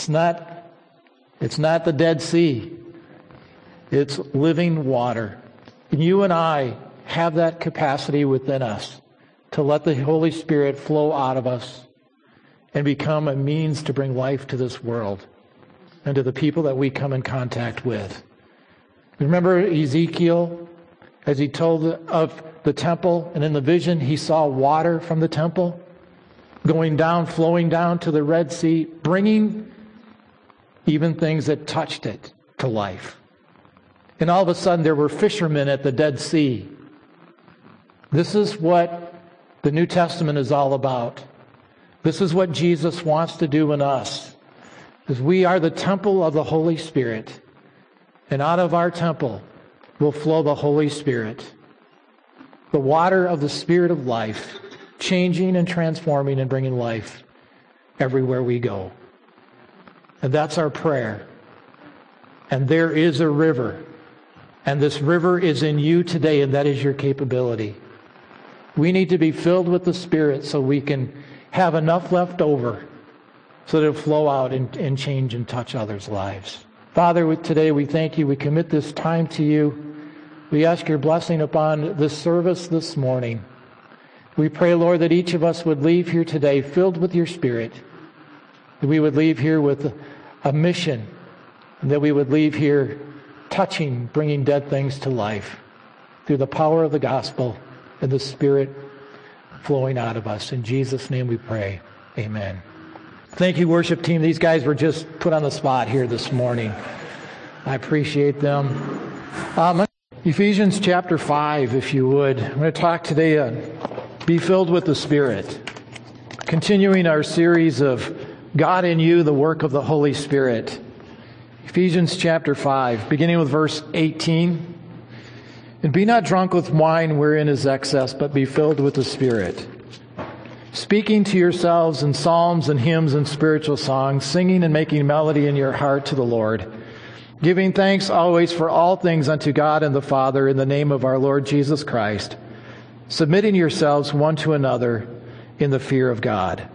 It's not the Dead Sea. It's living water. And you and I have that capacity within us to let the Holy Spirit flow out of us and become a means to bring life to this world and to the people that we come in contact with. Remember Ezekiel, as he told of the temple, and in the vision he saw water from the temple going down, flowing down to the Red Sea, bringing even things that touched it to life. And all of a sudden there were fishermen at the Dead Sea. This is what the New Testament is all about. This is what Jesus wants to do in us. Because we are the temple of the Holy Spirit. And out of our temple will flow the Holy Spirit. The water of the Spirit of life, changing and transforming and bringing life everywhere we go. And that's our prayer. And there is a river. And this river is in you today, and that is your capability. We need to be filled with the Spirit so we can have enough left over so that it'll flow out and change and touch others' lives. Father, today we thank you. We commit this time to you. We ask your blessing upon this service this morning. We pray, Lord, that each of us would leave here today filled with your Spirit. That we would leave here with a mission. And that we would leave here touching, bringing dead things to life through the power of the gospel and the Spirit flowing out of us. In Jesus' name we pray. Amen. Thank you, worship team. These guys were just put on the spot here this morning. I appreciate them. Ephesians chapter 5, if you would. I'm going to talk today, be filled with the Spirit. Continuing our series of God in you, the work of the Holy Spirit. Ephesians chapter 5, beginning with verse 18. And be not drunk with wine wherein is excess, but be filled with the Spirit, speaking to yourselves in psalms and hymns and spiritual songs, singing and making melody in your heart to the Lord, giving thanks always for all things unto God and the Father in the name of our Lord Jesus Christ, submitting yourselves one to another in the fear of God.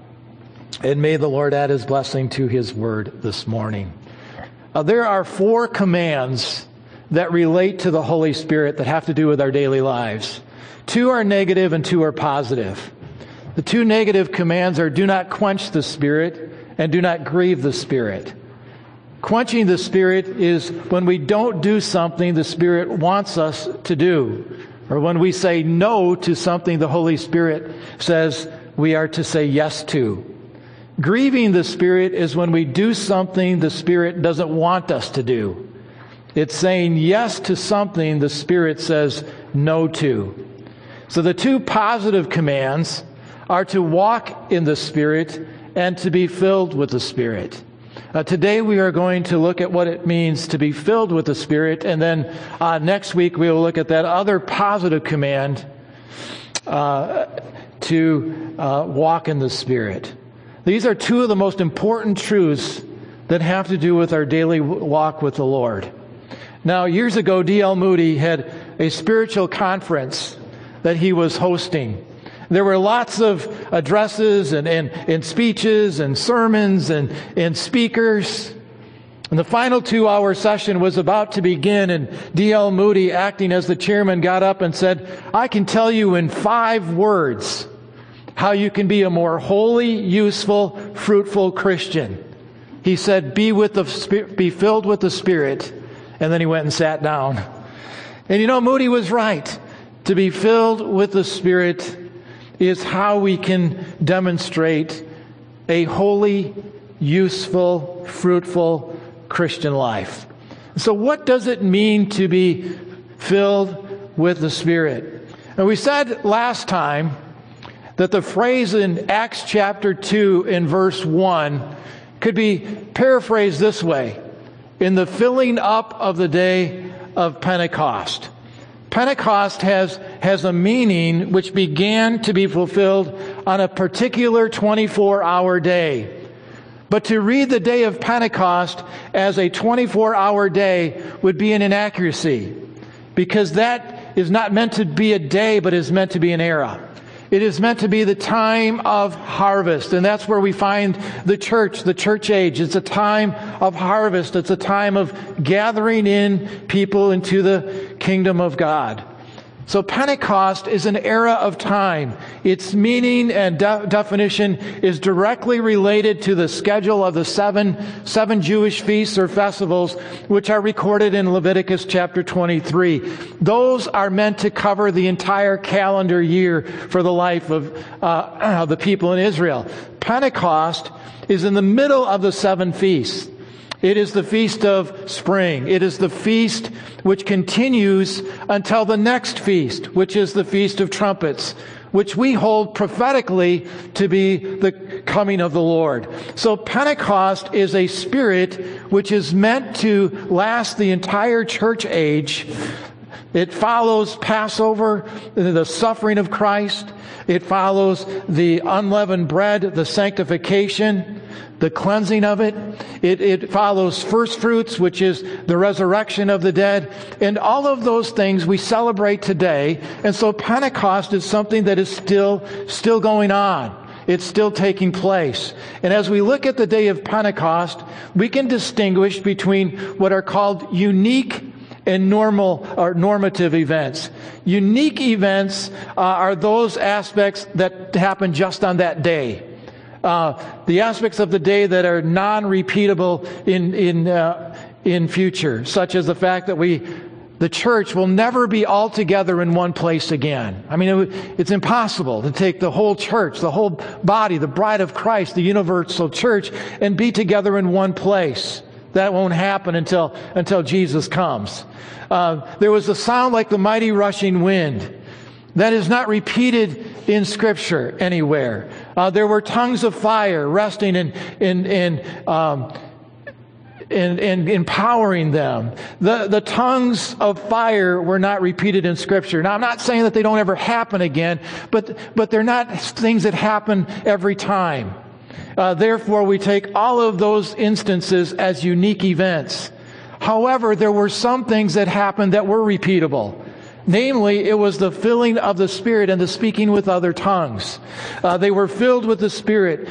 And may the Lord add his blessing to his word this morning. There are 4 commands that relate to the Holy Spirit that have to do with our daily lives. 2 are negative and 2 are positive. The 2 negative commands are do not quench the Spirit and do not grieve the Spirit. Quenching the Spirit is when we don't do something the Spirit wants us to do, or when we say no to something the Holy Spirit says we are to say yes to. Grieving the Spirit is when we do something the Spirit doesn't want us to do. It's saying yes to something the Spirit says no to. So the 2 positive commands are to walk in the Spirit and to be filled with the Spirit. Today we are going to look at what it means to be filled with the Spirit, and then next week we will look at that other positive command to walk in the Spirit. These are 2 of the most important truths that have to do with our daily walk with the Lord. Now, years ago, D.L. Moody had a spiritual conference that he was hosting. There were lots of addresses and speeches and sermons and speakers. And the final 2-hour session was about to begin, and D.L. Moody, acting as the chairman, got up and said, I can tell you in 5 words how you can be a more holy, useful, fruitful Christian. He said, be filled with the Spirit. And then he went and sat down. And you know, Moody was right. To be filled with the Spirit is how we can demonstrate a holy, useful, fruitful Christian life. So what does it mean to be filled with the Spirit? And we said last time that the phrase in Acts chapter 2 in verse 1 could be paraphrased this way: in the filling up of the day of Pentecost. Pentecost has a meaning which began to be fulfilled on a particular 24-hour day. But to read the day of Pentecost as a 24-hour day would be an inaccuracy, because that is not meant to be a day, but is meant to be an era. It is meant to be the time of harvest. And that's where we find the church age. It's a time of harvest. It's a time of gathering in people into the kingdom of God. So Pentecost is an era of time. Its meaning and definition is directly related to the schedule of the seven Jewish feasts or festivals, which are recorded in Leviticus chapter 23. Those are meant to cover the entire calendar year for the life of the people in Israel. Pentecost is in the middle of the 7 feasts. It is the feast of spring. It is the feast which continues until the next feast, which is the Feast of Trumpets, which we hold prophetically to be the coming of the Lord. So Pentecost is a spirit which is meant to last the entire church age. It follows Passover, the suffering of Christ. It follows the unleavened bread, the sanctification, the cleansing of it. It follows first fruits, which is the resurrection of the dead. And all of those things we celebrate today. And so Pentecost is something that is still going on. It's still taking place. And as we look at the day of Pentecost, we can distinguish between what are called unique and normal or normative events. Unique events are those aspects that happen just on that day. The aspects of the day that are non-repeatable in future, such as the fact that the church will never be all together in one place again. I mean, it's impossible to take the whole church, the whole body, the bride of Christ, the universal church, and be together in one place. That won't happen until Jesus comes. There was a sound like the mighty rushing wind. That is not repeated in Scripture anywhere. There were tongues of fire resting and empowering them. The tongues of fire were not repeated in Scripture. Now, I'm not saying that they don't ever happen again, but they're not things that happen every time. Therefore, we take all of those instances as unique events. However, there were some things that happened that were repeatable. Namely, it was the filling of the Spirit and the speaking with other tongues. They were filled with the Spirit,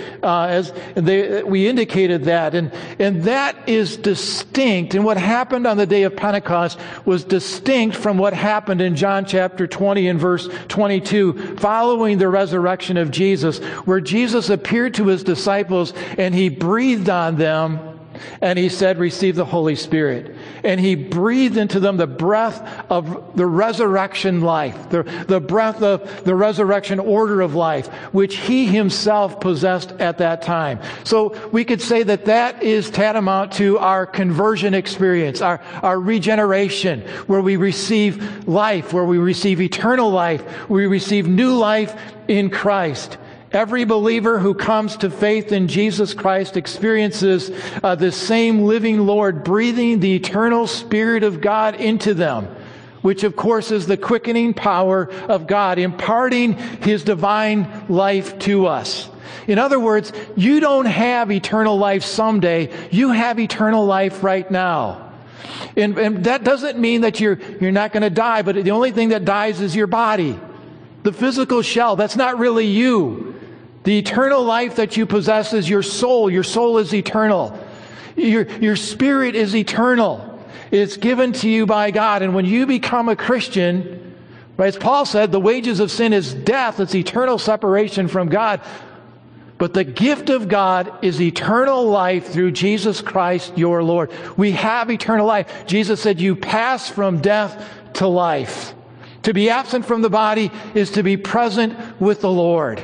we indicated that. And that is distinct. And what happened on the day of Pentecost was distinct from what happened in John chapter 20 and verse 22, following the resurrection of Jesus, where Jesus appeared to his disciples and he breathed on them. And he said, receive the Holy Spirit. And he breathed into them the breath of the resurrection life, the breath of the resurrection order of life, which he himself possessed at that time. So we could say that is tantamount to our conversion experience, our regeneration, where we receive life, where we receive eternal life, we receive new life in Christ. Every believer who comes to faith in Jesus Christ experiences the same living Lord breathing the eternal Spirit of God into them, which of course is the quickening power of God, imparting His divine life to us. In other words, you don't have eternal life someday. You have eternal life right now. And that doesn't mean that you're not going to die, but the only thing that dies is your body. The physical shell, that's not really you. The eternal life that you possess is your soul. Your soul is eternal. Your spirit is eternal. It's given to you by God. And when you become a Christian, right, as Paul said, the wages of sin is death. It's eternal separation from God. But the gift of God is eternal life through Jesus Christ your Lord. We have eternal life. Jesus said, you pass from death to life. To be absent from the body is to be present with the Lord.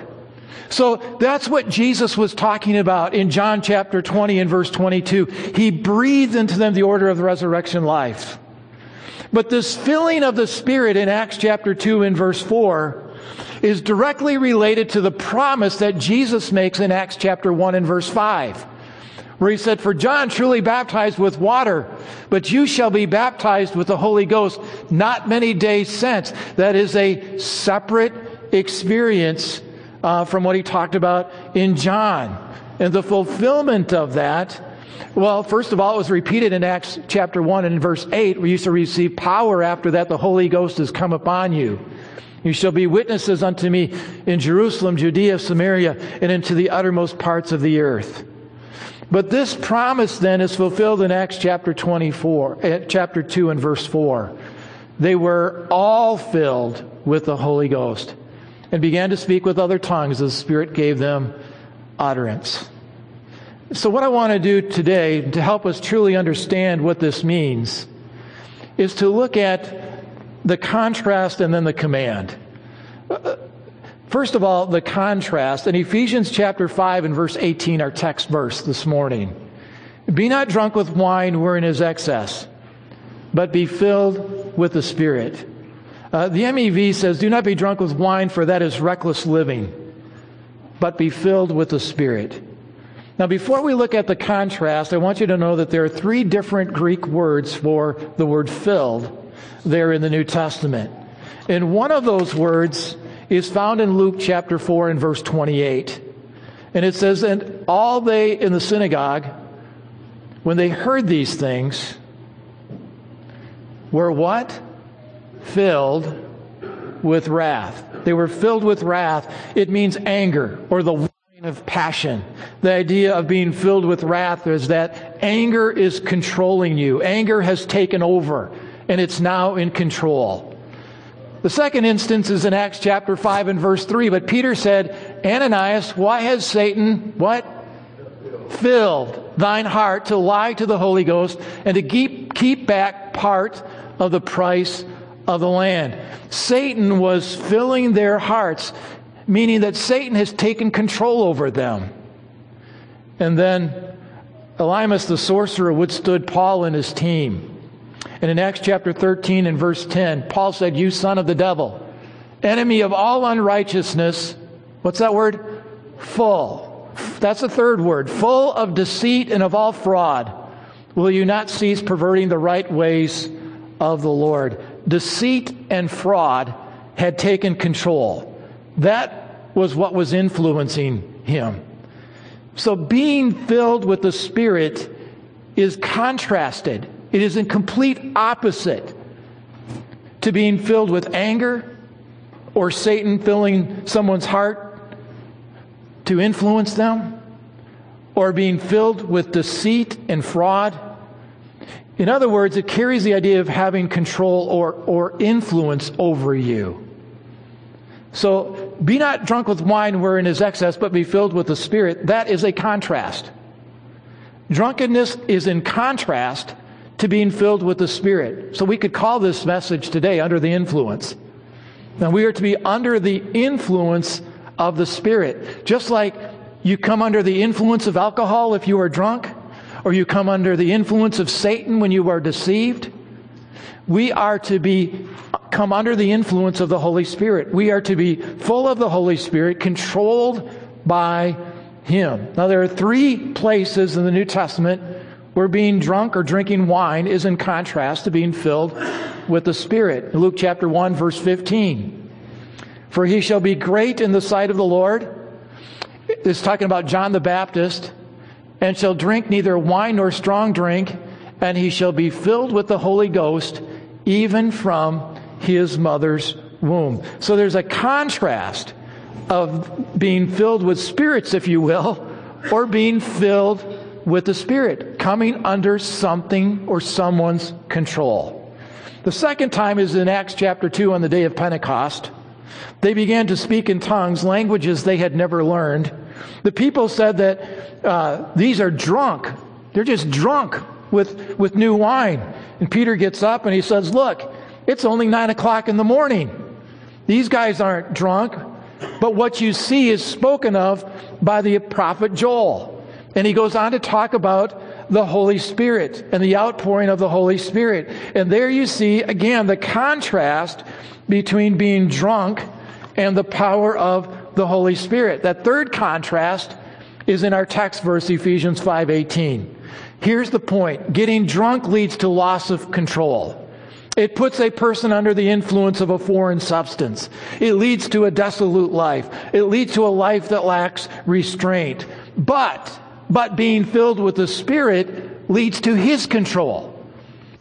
So that's what Jesus was talking about in John chapter 20 and verse 22. He breathed into them the order of the resurrection life. But this filling of the Spirit in Acts chapter 2 and verse 4 is directly related to the promise that Jesus makes in Acts chapter 1 and verse 5. Where he said, for John truly baptized with water, but you shall be baptized with the Holy Ghost not many days since. That is a separate experience from what he talked about in John. And the fulfillment of that, well, first of all, it was repeated in Acts chapter 1 and verse 8, where you shall receive power after that the Holy Ghost has come upon you. You shall be witnesses unto me in Jerusalem, Judea, Samaria, and into the uttermost parts of the earth. But this promise then is fulfilled in Acts chapter 2 and verse 4. They were all filled with the Holy Ghost and began to speak with other tongues as the Spirit gave them utterance. So what I want to do today to help us truly understand what this means is to look at the contrast and then the command. First of all, the contrast. In Ephesians chapter 5 and verse 18, our text verse this morning. Be not drunk with wine wherein is excess, but be filled with the Spirit. The MEV says, do not be drunk with wine, for that is reckless living, but be filled with the Spirit. Now, before we look at the contrast, I want you to know that there are 3 different Greek words for the word filled there in the New Testament. And one of those words is found in Luke chapter 4 and verse 28. And it says, and all they in the synagogue, when they heard these things, were what? Filled with wrath. They were filled with wrath. It means anger or the wine of passion. The idea of being filled with wrath is that anger is controlling you. Anger has taken over and it's now in control. The second instance is in Acts chapter 5 and verse 3. But Peter said, Ananias, why has Satan, what? Filled thine heart to lie to the Holy Ghost and to keep back part of the price of the land. Satan was filling their hearts, meaning that Satan has taken control over them. And then Elymas the sorcerer withstood Paul and his team. And in Acts chapter 13 and verse 10, Paul said, you son of the devil, enemy of all unrighteousness, what's that word? Full. That's the third word. Full of deceit and of all fraud. Will you not cease perverting the right ways of the Lord? Deceit and fraud had taken control. That was what was influencing him. So being filled with the Spirit is contrasted. It is in complete opposite to being filled with anger or Satan filling someone's heart to influence them, or being filled with deceit and fraud. In other words, it carries the idea of having control or influence over you. So, be not drunk with wine wherein is excess, but be filled with the Spirit. That is a contrast. Drunkenness is in contrast to being filled with the Spirit. So we could call this message today under the influence. Now we are to be under the influence of the Spirit. Just like you come under the influence of alcohol if you are drunk, or you come under the influence of Satan when you are deceived. We are to come under the influence of the Holy Spirit. We are to be full of the Holy Spirit, controlled by Him. Now there are 3 places in the New Testament where being drunk or drinking wine is in contrast to being filled with the Spirit. In Luke chapter 1 verse 15. For he shall be great in the sight of the Lord. It's talking about John the Baptist. And shall drink neither wine nor strong drink, and he shall be filled with the Holy Ghost, even from his mother's womb. So there's a contrast of being filled with spirits, if you will, or being filled with the Spirit, coming under something or someone's control. The second time is in Acts chapter 2 on the day of Pentecost. They began to speak in tongues, languages they had never learned. The people said that these are drunk. They're just drunk with new wine. And Peter gets up and he says, look, it's only 9 o'clock in the morning. These guys aren't drunk, but what you see is spoken of by the prophet Joel. And he goes on to talk about the Holy Spirit and the outpouring of the Holy Spirit. And there you see, again, the contrast between being drunk and the power of the Holy Spirit. That third contrast is in our text verse, Ephesians 5:18. Here's the point. Getting drunk leads to loss of control. It puts a person under the influence of a foreign substance. It leads to a dissolute life. It leads to a life that lacks restraint. But being filled with the Spirit leads to His control.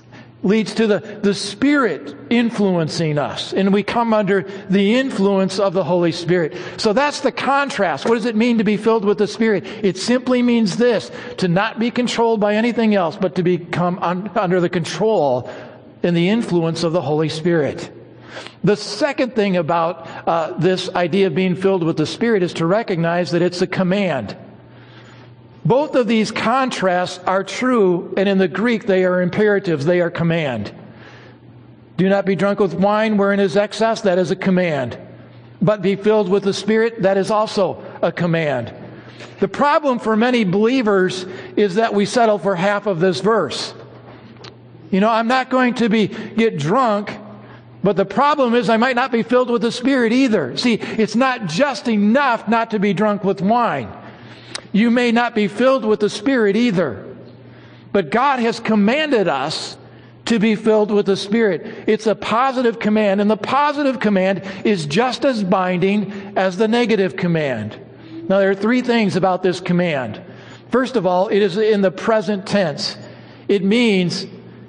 leads to the Spirit influencing us, and we come under the influence of the Holy Spirit. So that's the contrast. What does it mean to be filled with the Spirit? It simply means this, to not be controlled by anything else, but to become under the control and the influence of the Holy Spirit. The second thing about this idea of being filled with the Spirit is to recognize that it's a command. Both of these contrasts are true, and in the Greek they are imperatives, they are command. Do not be drunk with wine wherein is excess, that is a command. But be filled with the Spirit, that is also a command. The problem for many believers is that we settle for half of this verse. I'm not going to get drunk, but the problem is I might not be filled with the Spirit either. See, it's not just enough not to be drunk with wine. You may not be filled with the Spirit either. But God has commanded us to be filled with the Spirit. It's a positive command, and the positive command is just as binding as the negative command. Now, there are three things about this command. First of all, it is in the present tense. It means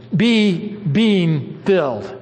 being filled.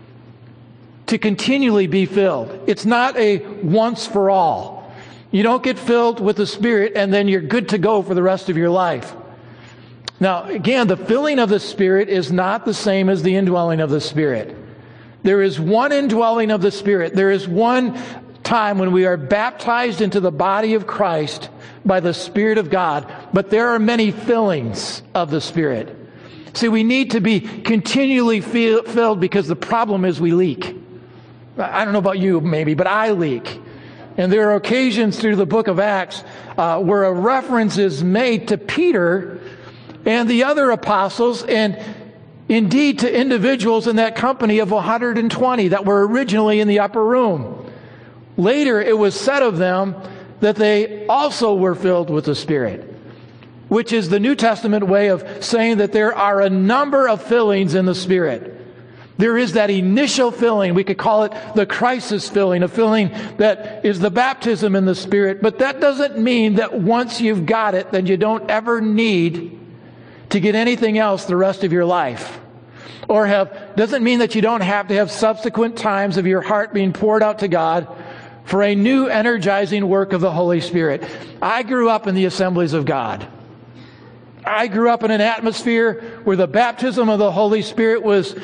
To continually be filled. It's not a once for all. You don't get filled with the Spirit and then you're good to go for the rest of your life. Now, again, the filling of the Spirit is not the same as the indwelling of the Spirit. There is one indwelling of the Spirit. There is one time when we are baptized into the body of Christ by the Spirit of God, but there are many fillings of the Spirit. See, we need to be continually filled because the problem is we leak. I don't know about you maybe, but I leak. And there are occasions through the book of Acts where a reference is made to Peter and the other apostles, and indeed to individuals in that company of 120 that were originally in the upper room. Later it was said of them that they also were filled with the Spirit, which is the New Testament way of saying that there are a number of fillings in the Spirit. There is that initial filling. We could call it the crisis filling, a filling that is the baptism in the Spirit. But that doesn't mean that once you've got it, then you don't ever need to get anything else the rest of your life. Or doesn't mean that you don't have to have subsequent times of your heart being poured out to God for a new energizing work of the Holy Spirit. I grew up in the Assemblies of God. I grew up in an atmosphere where the baptism of the Holy Spirit was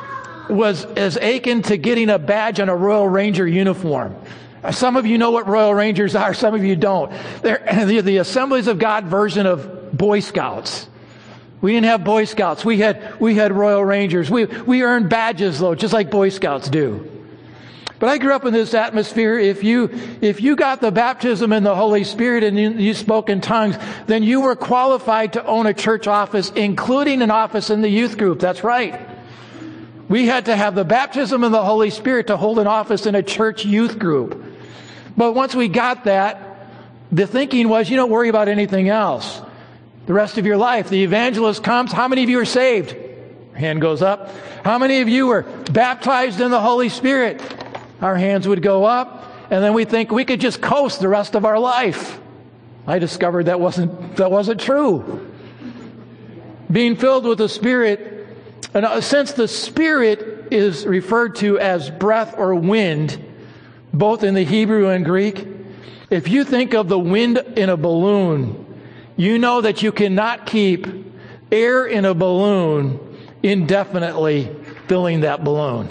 as akin to getting a badge on a Royal Ranger uniform. Some of you know what Royal Rangers are, some of you don't. They're the Assemblies of God version of Boy Scouts. We didn't have Boy Scouts. We had Royal Rangers. We earned badges, though, just like Boy Scouts do. But I grew up in this atmosphere. If you got the baptism in the Holy Spirit and you spoke in tongues, then you were qualified to own a church office, including an office in the youth group. That's right. We had to have the baptism of the Holy Spirit to hold an office in a church youth group. But once we got that, the thinking was, you don't worry about anything else. The rest of your life, the evangelist comes. How many of you are saved? Hand goes up. How many of you were baptized in the Holy Spirit? Our hands would go up. And then we think we could just coast the rest of our life. I discovered that wasn't true. Being filled with the Spirit, and since the Spirit is referred to as breath or wind, both in the Hebrew and Greek, if you think of the wind in a balloon, you know that you cannot keep air in a balloon indefinitely filling that balloon.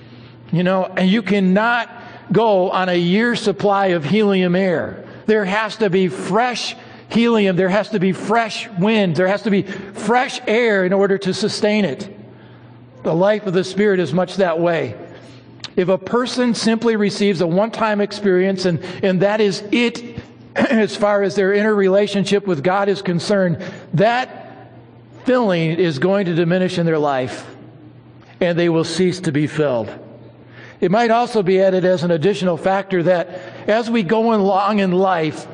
And you cannot go on a year's supply of helium air. There has to be fresh helium. There has to be fresh wind. There has to be fresh air in order to sustain it. The life of the Spirit is much that way. If a person simply receives a one-time experience and that is it as far as their inner relationship with God is concerned, that filling is going to diminish in their life and they will cease to be filled. It might also be added as an additional factor that as we go along in life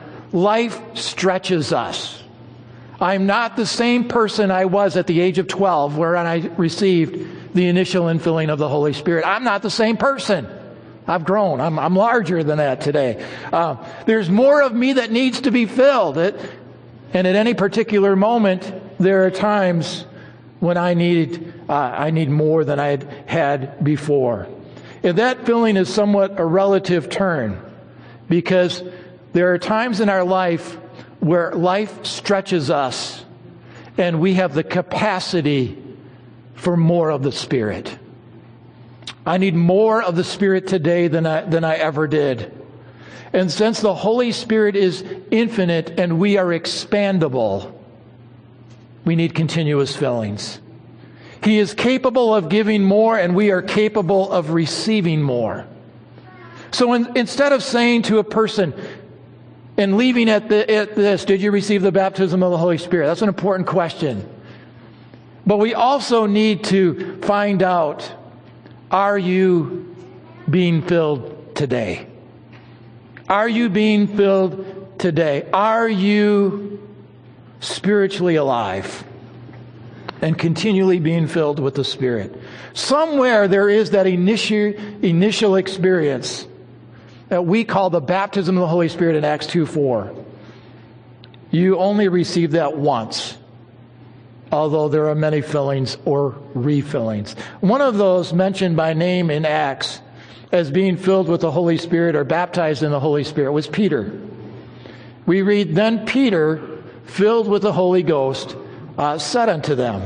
stretches us. I'm not the same person I was at the age of 12 wherein I received the initial infilling of the Holy Spirit. I'm not the same person. I've grown. I'm larger than that today. There's more of me that needs to be filled. And at any particular moment, there are times when I need I need more than I had before. And that filling is somewhat a relative term, because there are times in our life where life stretches us and we have the capacity for more of the Spirit. I need more of the Spirit today than I ever did. And since the Holy Spirit is infinite and we are expandable, we need continuous fillings. He is capable of giving more, and we are capable of receiving more. So instead of saying to a person and leaving at this, did you receive the baptism of the Holy Spirit? That's an important question. But we also need to find out, are you being filled today? Are you being filled today? Are you spiritually alive and continually being filled with the Spirit? Somewhere there is that initial experience that we call the baptism of the Holy Spirit in Acts 2:4. You only receive that once, although there are many fillings or refillings. One of those mentioned by name in Acts as being filled with the Holy Spirit or baptized in the Holy Spirit was Peter. We read, then Peter, filled with the Holy Ghost, said unto them,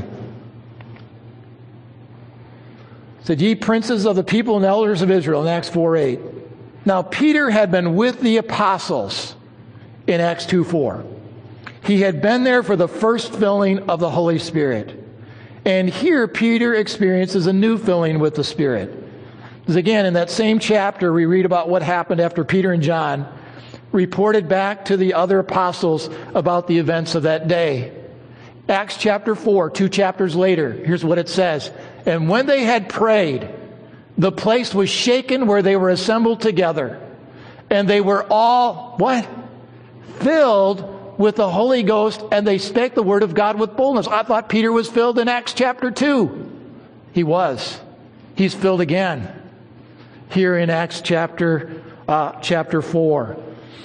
said, ye princes of the people and elders of Israel, in Acts 4:8. Now Peter had been with the apostles in Acts 2:4. He had been there for the first filling of the Holy Spirit. And here Peter experiences a new filling with the Spirit. Because again, in that same chapter, we read about what happened after Peter and John reported back to the other apostles about the events of that day. Acts chapter 4, 2 chapters later, here's what it says. And when they had prayed, the place was shaken where they were assembled together. And they were all, what? Filled with the Holy Ghost, and they spake the word of God with boldness. I thought Peter was filled in Acts chapter 2. He was. He's filled again here in Acts chapter 4.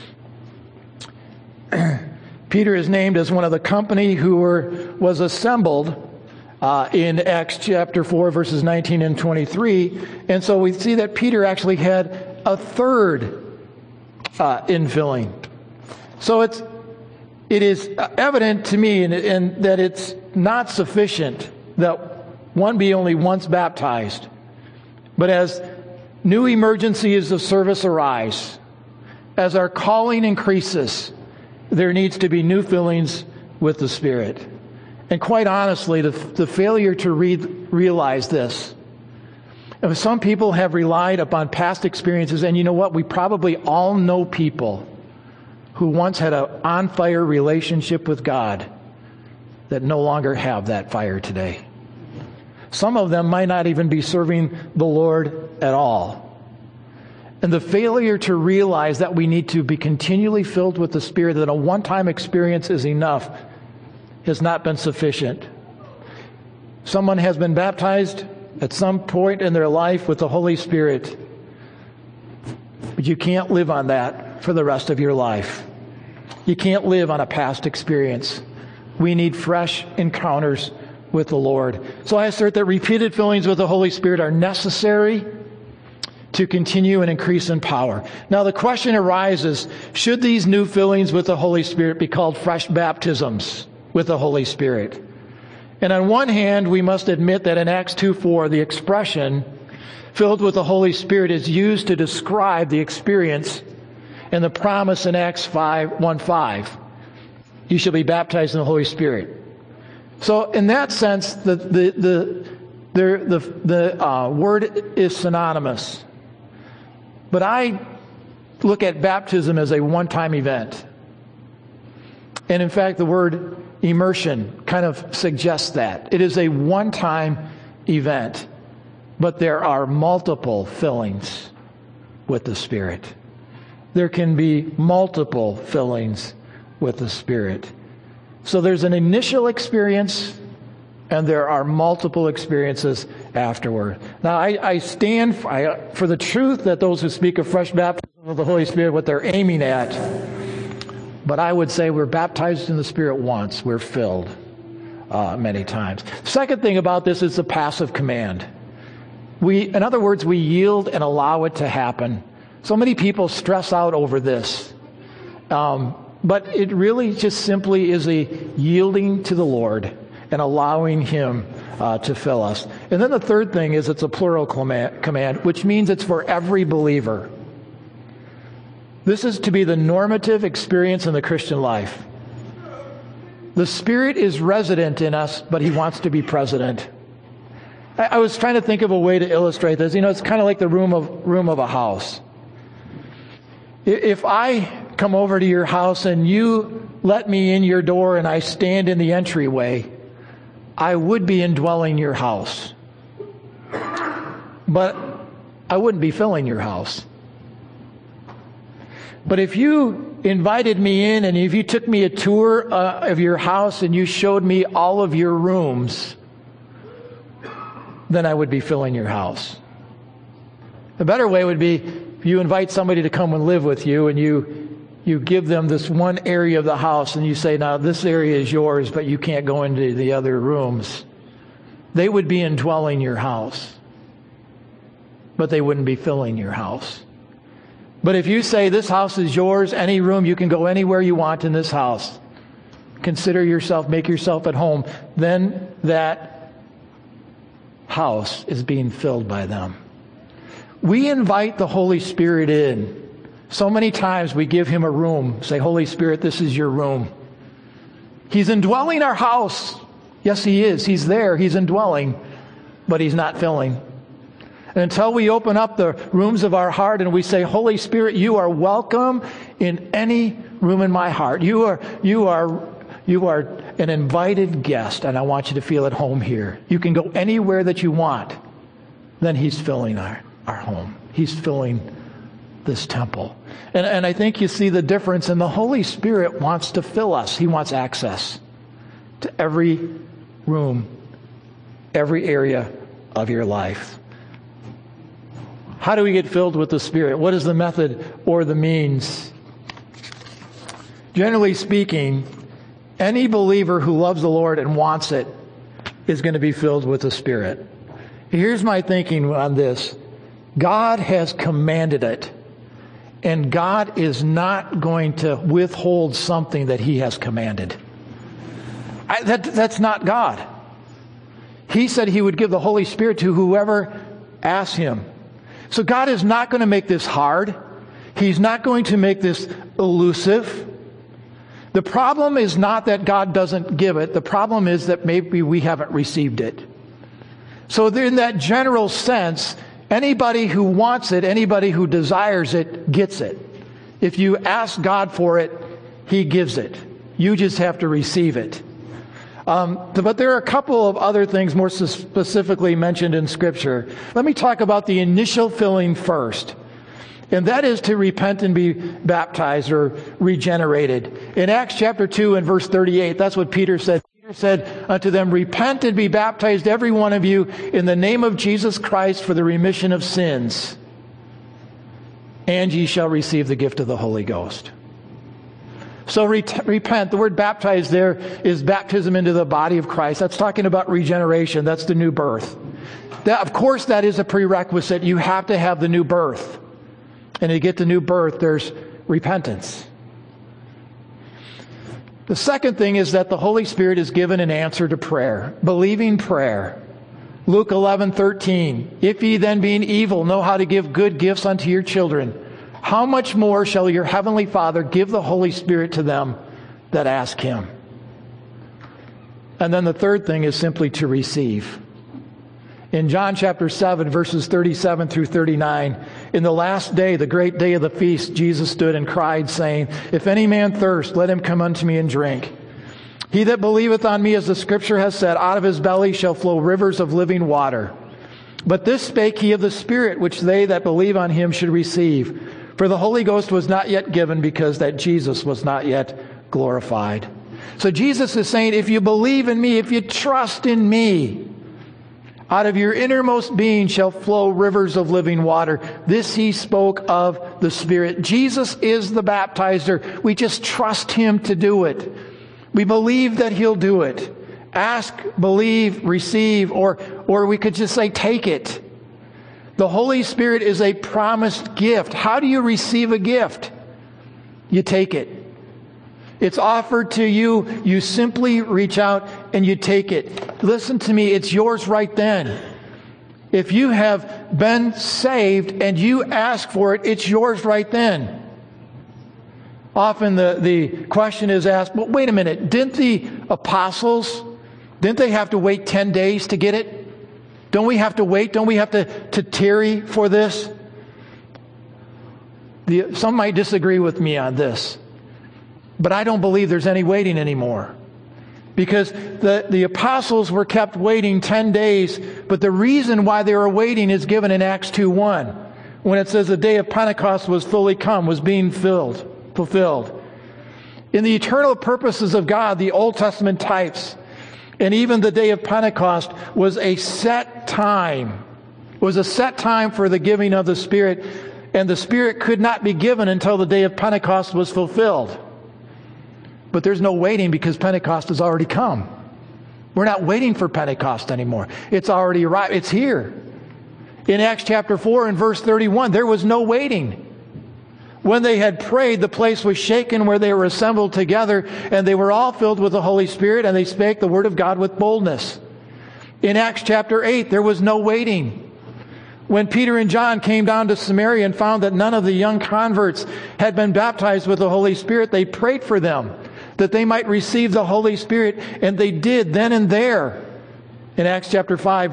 Peter is named as one of the company who was assembled in Acts chapter 4, verses 19 and 23. And so we see that Peter actually had a third infilling. So it is evident to me and that it's not sufficient that one be only once baptized. But as new emergencies of service arise, as our calling increases, there needs to be new fillings with the Spirit. And quite honestly, the failure to realize this. Some people have relied upon past experiences, and you know what? We probably all know people who once had an on-fire relationship with God that no longer have that fire today. Some of them might not even be serving the Lord at all. And the failure to realize that we need to be continually filled with the Spirit, that a one-time experience is enough, has not been sufficient. Someone has been baptized at some point in their life with the Holy Spirit, but you can't live on that for the rest of your life. You can't live on a past experience. We need fresh encounters with the Lord. So I assert that repeated fillings with the Holy Spirit are necessary to continue and increase in power. Now the question arises, should these new fillings with the Holy Spirit be called fresh baptisms with the Holy Spirit? And on one hand, we must admit that in Acts 2:4, the expression filled with the Holy Spirit is used to describe the experience and the promise in Acts 1:5. You shall be baptized in the Holy Spirit. So in that sense, the word is synonymous. But I look at baptism as a one-time event. And in fact, the word immersion kind of suggests that. It is a one-time event, but there are multiple fillings with the Spirit. There can be multiple fillings with the Spirit. So there's an initial experience, and there are multiple experiences afterward. Now, I stand for the truth that those who speak of fresh baptism of the Holy Spirit, what they're aiming at. But I would say we're baptized in the Spirit once. We're filled. many times. Second thing about this is the passive command. In other words, we yield and allow it to happen. So many people stress out over this. But it really just simply is a yielding to the Lord and allowing Him to fill us. And then the third thing is it's a plural command, which means it's for every believer. This is to be the normative experience in the Christian life. The Spirit is resident in us, but He wants to be president. I was trying to think of a way to illustrate this. It's kind of like the room of a house. If I come over to your house and you let me in your door and I stand in the entryway, I would be indwelling your house. But I wouldn't be filling your house. But if you invited me in and if you took me a tour of your house and you showed me all of your rooms, then I would be filling your house. A better way would be if you invite somebody to come and live with you and you give them this one area of the house and you say, now this area is yours, but you can't go into the other rooms. They would be indwelling your house, but they wouldn't be filling your house. But if you say, this house is yours, any room, you can go anywhere you want in this house. Consider yourself, make yourself at home. Then that house is being filled by them. We invite the Holy Spirit in. So many times we give Him a room. Say, Holy Spirit, this is your room. He's indwelling our house. Yes, He is. He's there. He's indwelling. But He's not filling. Until we open up the rooms of our heart and we say, Holy Spirit, you are welcome in any room in my heart. You are an invited guest, and I want you to feel at home here. You can go anywhere that you want. Then He's filling our home. He's filling this temple. And I think you see the difference, and the Holy Spirit wants to fill us. He wants access to every room, every area of your life. How do we get filled with the Spirit? What is the method or the means? Generally speaking, any believer who loves the Lord and wants it is going to be filled with the Spirit. Here's my thinking on this. God has commanded it, and God is not going to withhold something that He has commanded. That's not God. He said He would give the Holy Spirit to whoever asks Him. So God is not going to make this hard. He's not going to make this elusive. The problem is not that God doesn't give it. The problem is that maybe we haven't received it. So in that general sense, anybody who wants it, anybody who desires it, gets it. If you ask God for it, He gives it. You just have to receive it. But there are a couple of other things more specifically mentioned in Scripture. Let me talk about the initial filling first. And that is to repent and be baptized or regenerated. In Acts chapter 2 and verse 38, that's what Peter said. Peter said unto them, repent and be baptized every one of you in the name of Jesus Christ for the remission of sins. And ye shall receive the gift of the Holy Ghost. So repent, the word baptized there is baptism into the body of Christ. That's talking about regeneration. That's the new birth. Of course, that is a prerequisite. You have to have the new birth. And to get the new birth, there's repentance. The second thing is that the Holy Spirit is given an answer to prayer, believing prayer. Luke 11:13, if ye then being evil know how to give good gifts unto your children, how much more shall your heavenly Father give the Holy Spirit to them that ask Him? And then the third thing is simply to receive. In John chapter 7, verses 37 through 39, in the last day, the great day of the feast, Jesus stood and cried, saying, if any man thirst, let him come unto me and drink. He that believeth on me, as the Scripture has said, out of his belly shall flow rivers of living water. But this spake he of the Spirit, which they that believe on Him should receive. For the Holy Ghost was not yet given, because that Jesus was not yet glorified. So Jesus is saying, if you believe in me, if you trust in me, out of your innermost being shall flow rivers of living water. This He spoke of the Spirit. Jesus is the baptizer. We just trust Him to do it. We believe that He'll do it. Ask, believe, receive, or we could just say take it. The Holy Spirit is a promised gift. How do you receive a gift? You take it. It's offered to you. You simply reach out and you take it. Listen to me. It's yours right then. If you have been saved and you ask for it, it's yours right then. Often the question is asked, well, wait a minute, didn't the apostles, didn't they have to wait 10 days to get it? Don't we have to wait? Don't we have to tarry for this? Some might disagree with me on this, but I don't believe there's any waiting anymore. Because the apostles were kept waiting 10 days, but the reason why they were waiting is given in Acts 2:1, when it says the day of Pentecost was fully come, was being fulfilled. In the eternal purposes of God, the Old Testament types, and even the day of Pentecost was a set time. It was a set time for the giving of the Spirit, and the Spirit could not be given until the day of Pentecost was fulfilled. But there's no waiting because Pentecost has already come. We're not waiting for Pentecost anymore. It's already arrived. It's here. In Acts chapter 4 and verse 31, there was no waiting. When they had prayed, the place was shaken where they were assembled together, and they were all filled with the Holy Spirit, and they spake the word of God with boldness. In Acts chapter 8, there was no waiting. When Peter and John came down to Samaria and found that none of the young converts had been baptized with the Holy Spirit, they prayed for them, that they might receive the Holy Spirit, and they did then and there. In Acts chapter 8,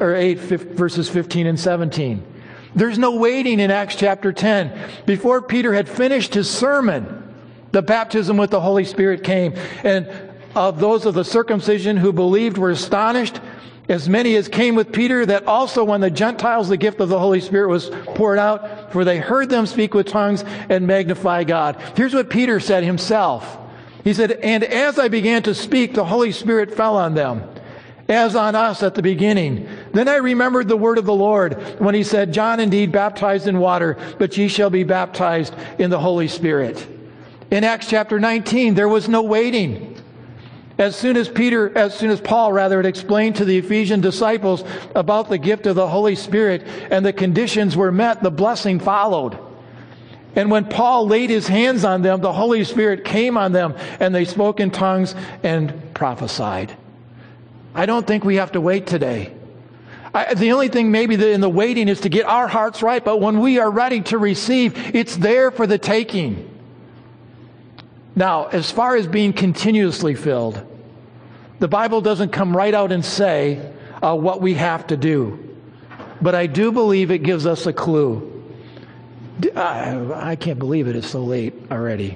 verses 15 and 17. There's no waiting in Acts chapter 10. Before Peter had finished his sermon, the baptism with the Holy Spirit came. And of those of the circumcision who believed were astonished, as many as came with Peter, that also when the Gentiles the gift of the Holy Spirit was poured out, for they heard them speak with tongues and magnify God. Here's what Peter said himself. He said, and as I began to speak, the Holy Spirit fell on them, as on us at the beginning. Then I remembered the word of the Lord when he said, John indeed baptized in water, but ye shall be baptized in the Holy Spirit. In Acts chapter 19, there was no waiting. As soon as Paul had explained to the Ephesian disciples about the gift of the Holy Spirit and the conditions were met, the blessing followed. And when Paul laid his hands on them, the Holy Spirit came on them, and they spoke in tongues and prophesied. I don't think we have to wait today. The only thing maybe in the waiting is to get our hearts right, but when we are ready to receive, it's there for the taking. Now, as far as being continuously filled, the Bible doesn't come right out and say what we have to do. But I do believe it gives us a clue. I can't believe it. It's so late already.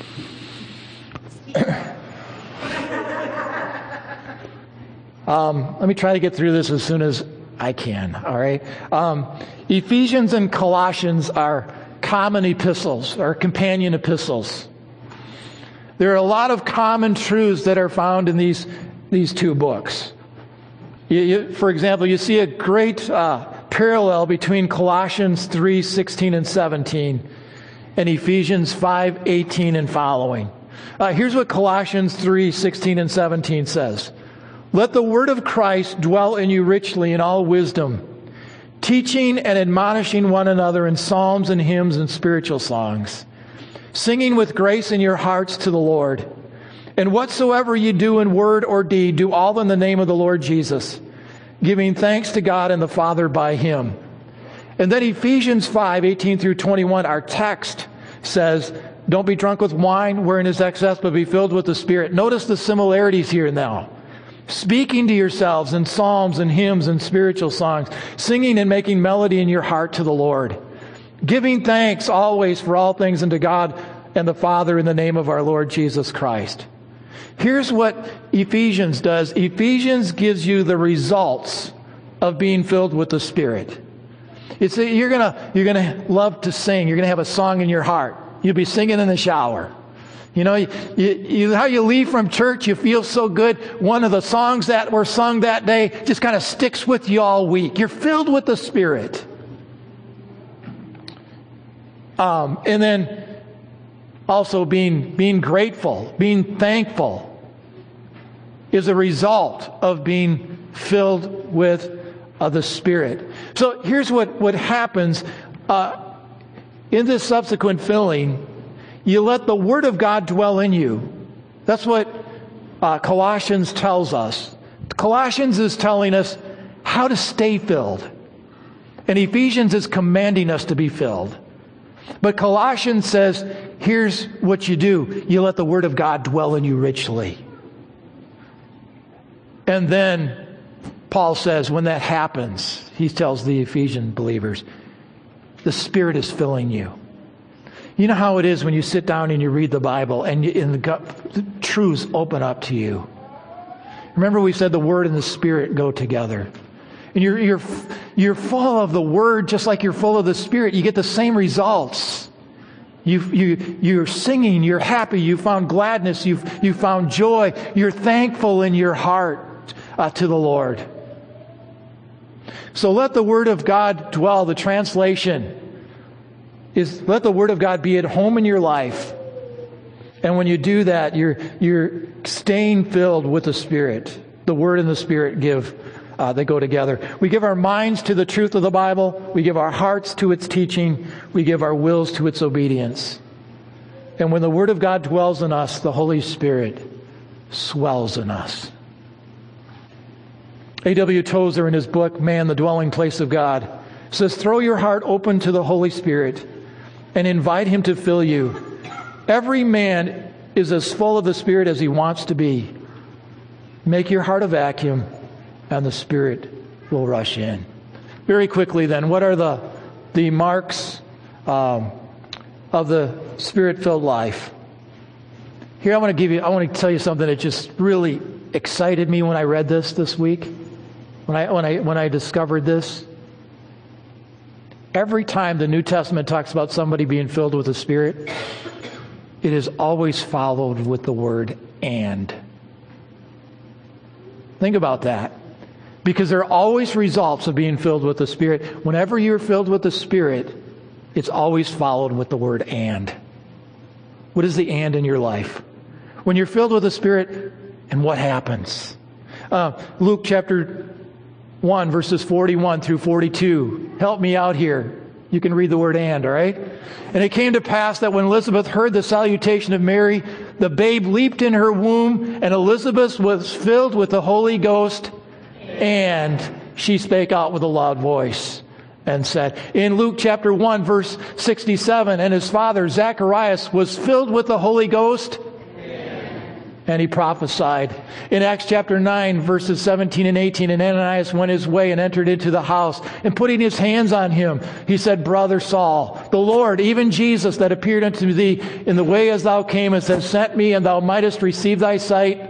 Let me try to get through this as soon as I can. All right. Ephesians and Colossians are common epistles, or companion epistles. There are a lot of common truths that are found in these two books. For example, you see a great parallel between Colossians 3:16 and 17 and Ephesians 5:18 and following. Here's what Colossians 3:16 and 17 says. Let the word of Christ dwell in you richly in all wisdom, teaching and admonishing one another in psalms and hymns and spiritual songs, singing with grace in your hearts to the Lord. And whatsoever you do in word or deed, do all in the name of the Lord Jesus, giving thanks to God and the Father by Him. And then Ephesians 5:18 through 21, our text says, don't be drunk with wine wherein is excess, but be filled with the Spirit. Notice the similarities here now. Speaking to yourselves in psalms and hymns and spiritual songs, singing and making melody in your heart to the Lord, giving thanks always for all things unto God and the Father in the name of our Lord Jesus Christ. Here's what Ephesians does. Ephesians gives you the results of being filled with the Spirit. It's you're gonna love to sing. You're gonna have a song in your heart. You'll be singing in the shower. You know, how you leave from church, you feel so good. One of the songs that were sung that day just kind of sticks with you all week. You're filled with the Spirit. And then also being grateful, being thankful. is a result of being filled with the Spirit. So here's what happens in this subsequent filling. You let the Word of God dwell in you. That's what Colossians tells us. Colossians is telling us how to stay filled. And Ephesians is commanding us to be filled. But Colossians says, here's what you do. You let the Word of God dwell in you richly. And then Paul says, when that happens, he tells the Ephesian believers, the Spirit is filling you. You know how it is when you sit down and you read the Bible and the truths open up to you. Remember we said the Word and the Spirit go together. And you're full of the Word just like you're full of the Spirit. You get the same results. You're singing, you're happy, you found gladness, you found joy, you're thankful in your heart to the Lord. So let the Word of God dwell. The translation is let the Word of God be at home in your life. And when you do that, you're staying filled with the Spirit. The Word and the Spirit they go together. We give our minds to the truth of the Bible. We give our hearts to its teaching. We give our wills to its obedience. And when the Word of God dwells in us, the Holy Spirit swells in us. A.W. Tozer, in his book, Man, the Dwelling Place of God, says, throw your heart open to the Holy Spirit and invite Him to fill you. Every man is as full of the Spirit as he wants to be. Make your heart a vacuum, and the Spirit will rush in. Very quickly then, what are the marks of the Spirit-filled life? Here I want to tell you something that just really excited me when I read this week. When I discovered this. Every time the New Testament talks about somebody being filled with the Spirit, it is always followed with the word "and." Think about that. Because there are always results of being filled with the Spirit. Whenever you're filled with the Spirit, it's always followed with the word "and." What is the "and" in your life? When you're filled with the Spirit, and what happens? Luke chapter 1, verses 41 through 42. Help me out here. You can read the word "and," all right? And it came to pass that when Elizabeth heard the salutation of Mary, the babe leaped in her womb, and Elizabeth was filled with the Holy Ghost, and she spake out with a loud voice and said, in Luke chapter 1, verse 67, and his father Zacharias was filled with the Holy Ghost, and he prophesied. In Acts chapter 9, verses 17 and 18, and Ananias went his way and entered into the house, and putting his hands on him, he said, Brother Saul, the Lord, even Jesus, that appeared unto thee in the way as thou camest, has sent me, and thou mightest receive thy sight,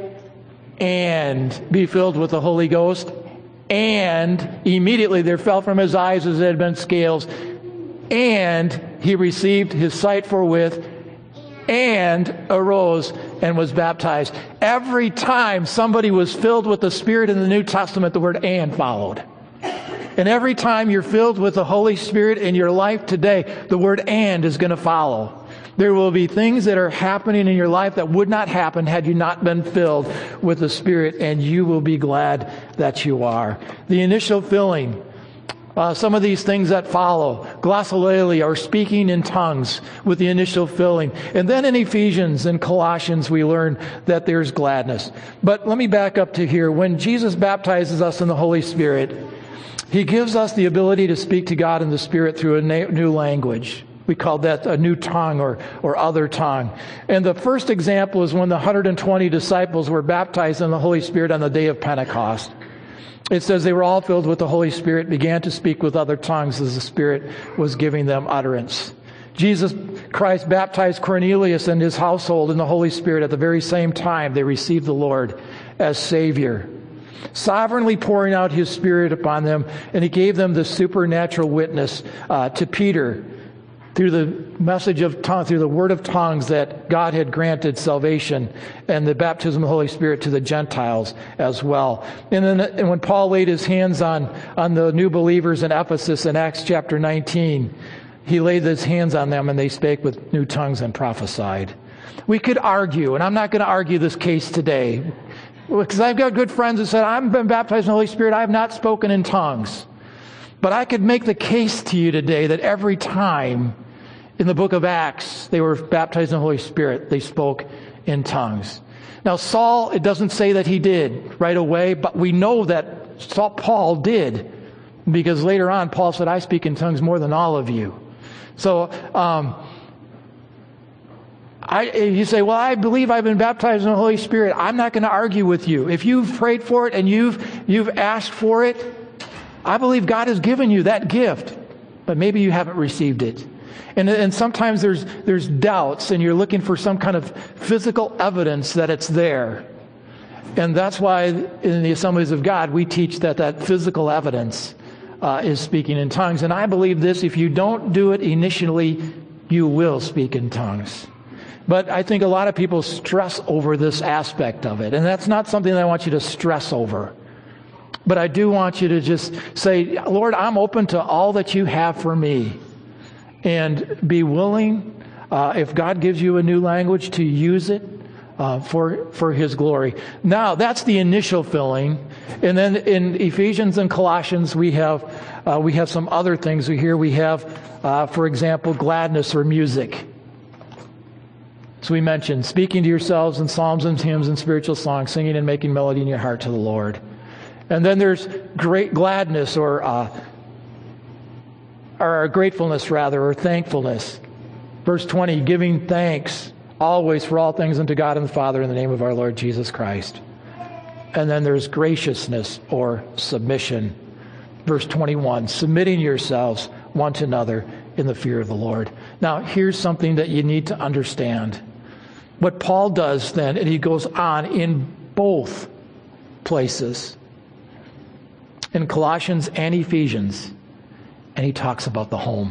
and be filled with the Holy Ghost. And immediately there fell from his eyes as it had been scales, and he received his sight forthwith, and arose and was baptized. Every time somebody was filled with the Spirit in the New Testament, the word "and" followed. And every time you're filled with the Holy Spirit in your life today, the word "and" is going to follow. There will be things that are happening in your life that would not happen had you not been filled with the Spirit, and you will be glad that you are. The initial filling. Some of these things that follow, glossolalia, or speaking in tongues with the initial filling. And then in Ephesians and Colossians we learn that there's gladness. But let me back up to here. When Jesus baptizes us in the Holy Spirit, He gives us the ability to speak to God in the Spirit through a new language. We call that a new tongue or other tongue. And the first example is when the 120 disciples were baptized in the Holy Spirit on the day of Pentecost. It says they were all filled with the Holy Spirit, began to speak with other tongues as the Spirit was giving them utterance. Jesus Christ baptized Cornelius and his household in the Holy Spirit at the very same time they received the Lord as Savior, sovereignly pouring out His Spirit upon them, and He gave them the supernatural witness to Peter through the message of tongue, through the word of tongues, that God had granted salvation and the baptism of the Holy Spirit to the Gentiles as well. And when Paul laid his hands on the new believers in Ephesus in Acts chapter 19, he laid his hands on them and they spake with new tongues and prophesied. We could argue, and I'm not going to argue this case today. Because I've got good friends that said, I've been baptized in the Holy Spirit, I have not spoken in tongues. But I could make the case to you today that every time in the book of Acts they were baptized in the Holy Spirit, they spoke in tongues. Now Saul, it doesn't say that he did right away, but we know that Paul did. Because later on, Paul said, I speak in tongues more than all of you. So, you say, well, I believe I've been baptized in the Holy Spirit. I'm not going to argue with you. If you've prayed for it and you've asked for it, I believe God has given you that gift. But maybe you haven't received it. And sometimes there's doubts and you're looking for some kind of physical evidence that it's there. And that's why in the Assemblies of God, we teach that physical evidence is speaking in tongues. And I believe this, if you don't do it initially, you will speak in tongues. But I think a lot of people stress over this aspect of it. And that's not something that I want you to stress over. But I do want you to just say, Lord, I'm open to all that you have for me. And be willing, if God gives you a new language, to use it for His glory. Now, that's the initial filling. And then in Ephesians and Colossians, we have some other things here. We have, for example, gladness or music. So we mentioned speaking to yourselves in psalms and hymns and spiritual songs, singing and making melody in your heart to the Lord. And then there's great gladness or gratefulness rather, or thankfulness. Verse 20, giving thanks always for all things unto God and the Father in the name of our Lord Jesus Christ. And then there's graciousness or submission. Verse 21, submitting yourselves one to another in the fear of the Lord. Now, here's something that you need to understand. What Paul does then, and he goes on in both places, in Colossians and Ephesians, and he talks about the home.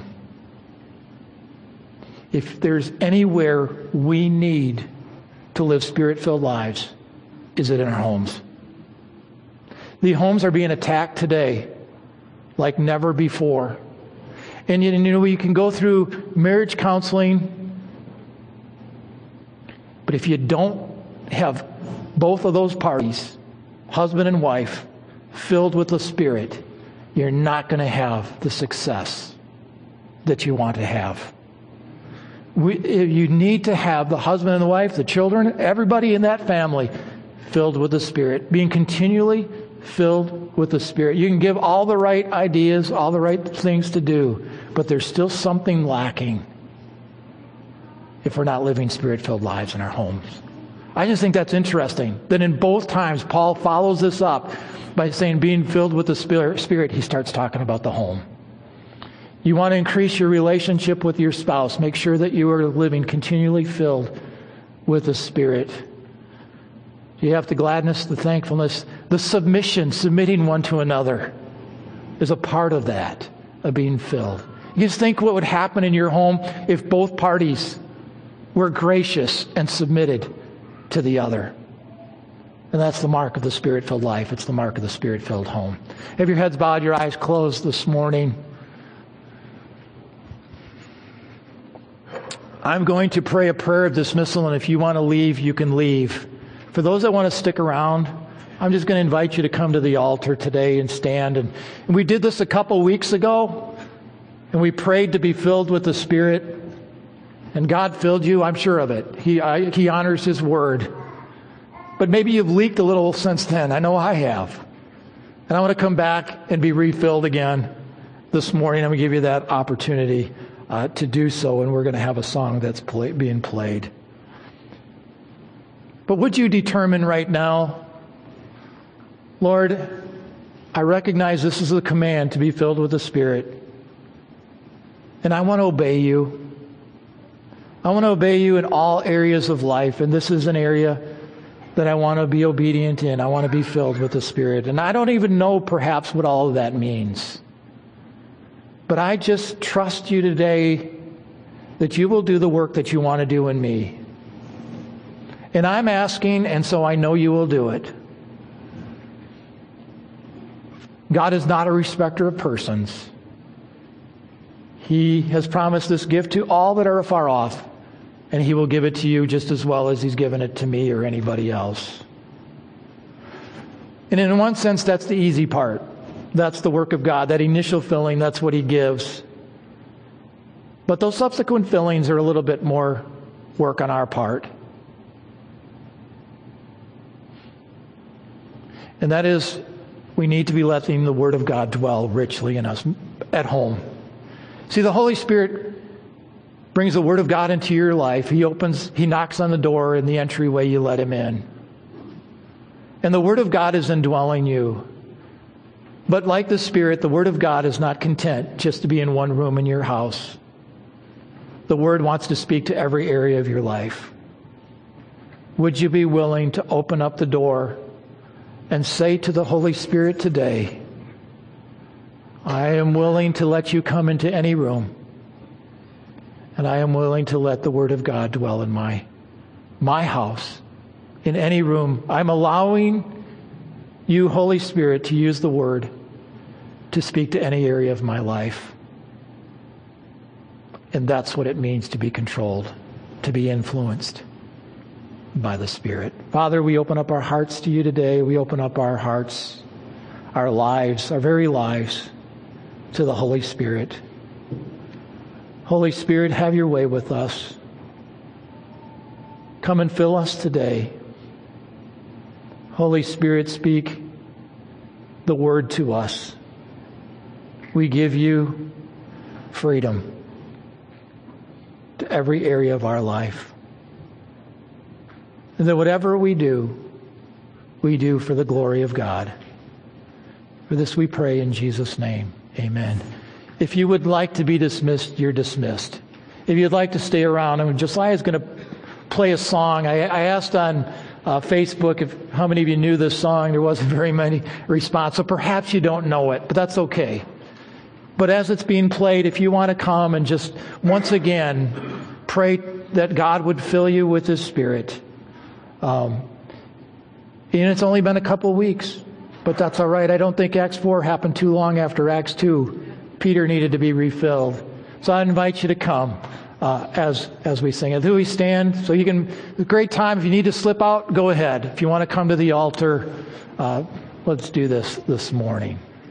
If there's anywhere we need to live Spirit-filled lives, is it in our homes? The homes are being attacked today like never before. And you know, you can go through marriage counseling, but if you don't have both of those parties, husband and wife, filled with the Spirit, you're not going to have the success that you want to have. You need to have the husband and the wife, the children, everybody in that family filled with the Spirit, being continually filled with the Spirit. You can give all the right ideas, all the right things to do, but there's still something lacking if we're not living Spirit-filled lives in our homes. I just think that's interesting, that in both times Paul follows this up by saying being filled with the Spirit, he starts talking about the home. You want to increase your relationship with your spouse, make sure that you are living continually filled with the Spirit. You have the gladness, the thankfulness, the submission, submitting one to another is a part of that, of being filled. You just think what would happen in your home if both parties were gracious and submitted to the other. And that's the mark of the Spirit-filled life. It's the mark of the Spirit-filled home. Have your heads bowed, your eyes closed this morning. I'm going to pray a prayer of dismissal, and if you want to leave, you can leave. For those that want to stick around, I'm just going to invite you to come to the altar today and stand. And we did this a couple weeks ago, and we prayed to be filled with the Spirit. And God filled you, I'm sure of it. He honors His word. But maybe you've leaked a little since then. I know I have. And I want to come back and be refilled again this morning. I'm going to give you that opportunity to do so, and we're going to have a song that's being played. But would you determine right now, Lord, I recognize this is a command to be filled with the Spirit, and I want to obey you. I want to obey you in all areas of life, and this is an area that I want to be obedient in. I want to be filled with the Spirit. And I don't even know perhaps what all of that means. But I just trust you today that you will do the work that you want to do in me. And I'm asking, and so I know you will do it. God is not a respecter of persons. He has promised this gift to all that are afar off, and He will give it to you just as well as He's given it to me or anybody else. And in one sense, that's the easy part. That's the work of God. That initial filling, that's what He gives. But those subsequent fillings are a little bit more work on our part. And that is, we need to be letting the Word of God dwell richly in us at home. See, the Holy Spirit brings the Word of God into your life. He knocks on the door in the entryway, you let Him in. And the Word of God is indwelling you. But like the Spirit, the Word of God is not content just to be in one room in your house. The Word wants to speak to every area of your life. Would you be willing to open up the door and say to the Holy Spirit today, I am willing to let you come into any room, and I am willing to let the Word of God dwell in my house, in any room. I'm allowing you, Holy Spirit, to use the Word to speak to any area of my life. And that's what it means to be controlled, to be influenced by the Spirit. Father, we open up our hearts to you today. We open up our hearts, our lives, our very lives, to the Holy Spirit. Holy Spirit, have your way with us. Come and fill us today. Holy Spirit, speak the word to us. We give you freedom to every area of our life. And that whatever we do for the glory of God. For this we pray in Jesus' name. Amen. If you would like to be dismissed, you're dismissed. If you'd like to stay around, Josiah is going to play a song. I asked on Facebook how many of you knew this song. There wasn't very many response, so perhaps you don't know it, but that's okay. But as it's being played, if you want to come and just once again pray that God would fill you with His Spirit. And it's only been a couple weeks, but that's all right. I don't think Acts 4 happened too long after Acts 2. Peter needed to be refilled. So I invite you to come as we sing it. Do we stand? So you can, a great time. If you need to slip out, go ahead. If you want to come to the altar, let's do this morning.